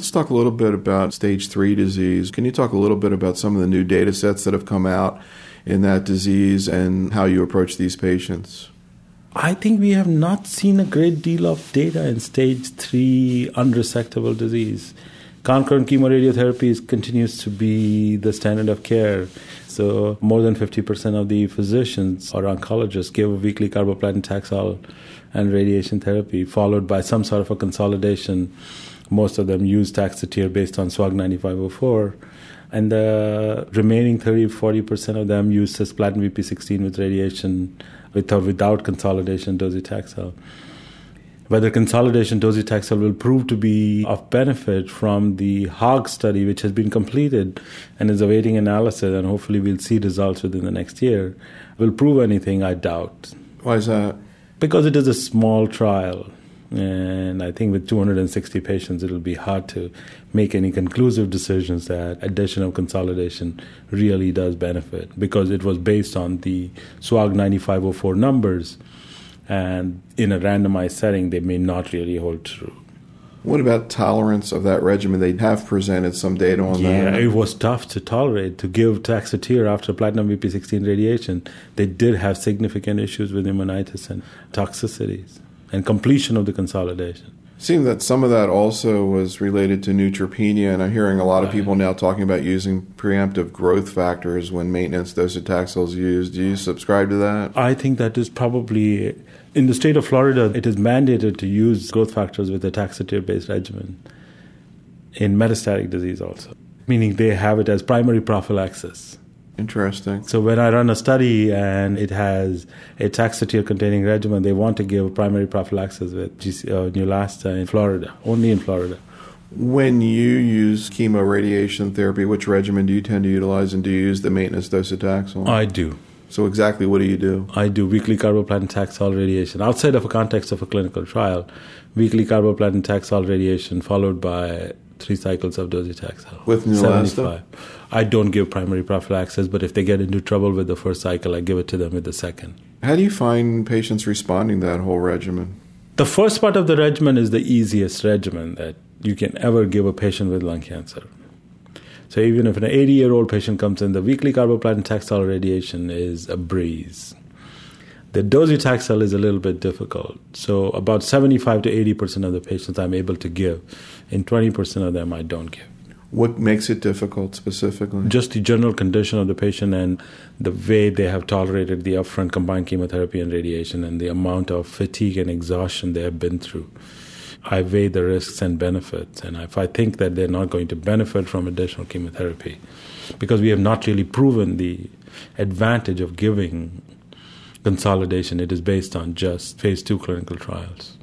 Let's talk a little bit about stage 3 disease. Can you talk a little bit about some of the new data sets that have come out in that disease and how you approach these patients? I think we have not seen a great deal of data in stage 3 unresectable disease. Concurrent chemoradiotherapy continues to be the standard of care. So more than 50% of the physicians or oncologists give weekly carboplatin Taxol and radiation therapy, followed by some sort of a consolidation. Most of them use Taxotere based on SWOG 9504. And the remaining 30-40% of them use cisplatin VP16 with radiation with or without consolidation docetaxel. Whether consolidation docetaxel will prove to be of benefit from the HOG study, which has been completed and is awaiting analysis, and hopefully we'll see results within the next year, will prove anything, I doubt. Why is that? Because it is a small trial. And I think with 260 patients, it'll be hard to make any conclusive decisions that addition of consolidation really does benefit, because it was based on the SWOG 9504 numbers, and in a randomized setting, they may not really hold true. What about tolerance of that regimen? They have presented some data on that. Yeah, it was tough to tolerate. To give Taxotere after platinum VP16 radiation, they did have significant issues with pneumonitis and toxicities and completion of the consolidation. It seemed that some of that also was related to neutropenia, and I'm hearing a lot of people now talking about using preemptive growth factors when maintenance docetaxel is used. Do you subscribe to that? I think that is probably, in the state of Florida, it is mandated to use growth factors with a Taxotere-based regimen in metastatic disease also, meaning they have it as primary prophylaxis. Interesting. So when I run a study and it has a Taxotere-containing regimen, they want to give primary prophylaxis with Neulasta in Florida, only in Florida. When you use chemoradiation therapy, which regimen do you tend to utilize, and do you use the maintenance docetaxel? I do. So exactly what do you do? I do weekly carboplatin Taxol radiation. Outside of a context of a clinical trial, weekly carboplatin Taxol radiation followed by 3 cycles of docetaxel. With Neulasta? I don't give primary prophylaxis, but if they get into trouble with the first cycle, I give it to them with the second. How do you find patients responding to that whole regimen? The first part of the regimen is the easiest regimen that you can ever give a patient with lung cancer. So even if an 80-year-old patient comes in, the weekly carboplatin Taxol radiation is a breeze. The docetaxel is a little bit difficult. So about 75 to 80% of the patients I'm able to give. In 20% of them, I don't give. What makes it difficult specifically? Just the general condition of the patient and the way they have tolerated the upfront combined chemotherapy and radiation and the amount of fatigue and exhaustion they have been through. I weigh the risks and benefits. And if I think that they're not going to benefit from additional chemotherapy, because we have not really proven the advantage of giving consolidation, it is based on just phase 2 clinical trials.